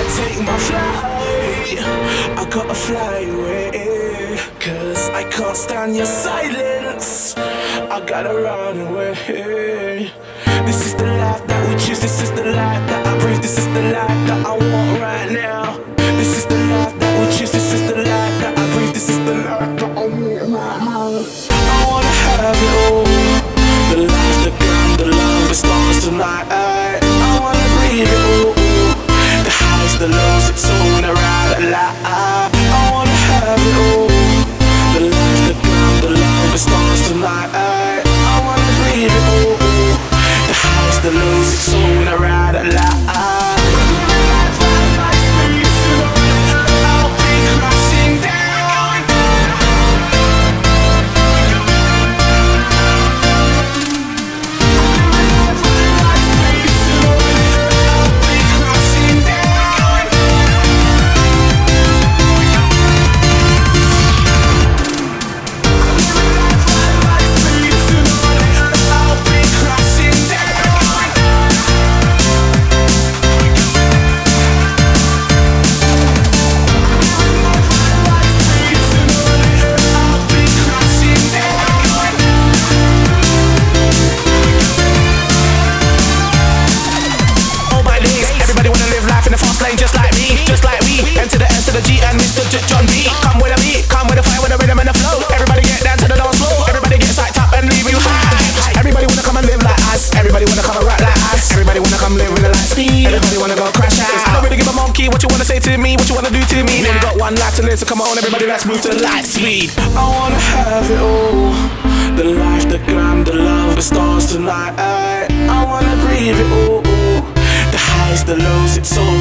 take my flight. I gotta fly away, 'cause I can't stand your silence. I gotta run away. This is the life that we choose. This is the life that I breathe. This is the life that I want right now. This is the life that we choose. This is the life that I breathe. This is the life that I want right now. I wanna have it all. The life, the gun, the love, the stars tonight. I wanna breathe it all. The highs, the lows, it's all in a ride a lot. I wanna have it all. The life, the gun, the love, the stars tonight. I wanna breathe it all. The highs, the lows, it's all in a ride a lot. Just like me, just like we. M to the S to the G and Mr. John B. Come with a beat, come with a fire, with a rhythm and a flow. Everybody get down to the dance floor. Everybody get psyched up and leave you high. Everybody wanna come and live like us. Everybody wanna come and rock like us. Everybody wanna come live with a light speed. Everybody wanna go crash out. I don't really give a monkey what you wanna say to me, what you wanna do to me. We only got one life to live, so come on, everybody, let's move to light speed. I wanna have it all. The life, the glam, the love, the stars tonight. I wanna breathe it all. The highs, the lows, it's all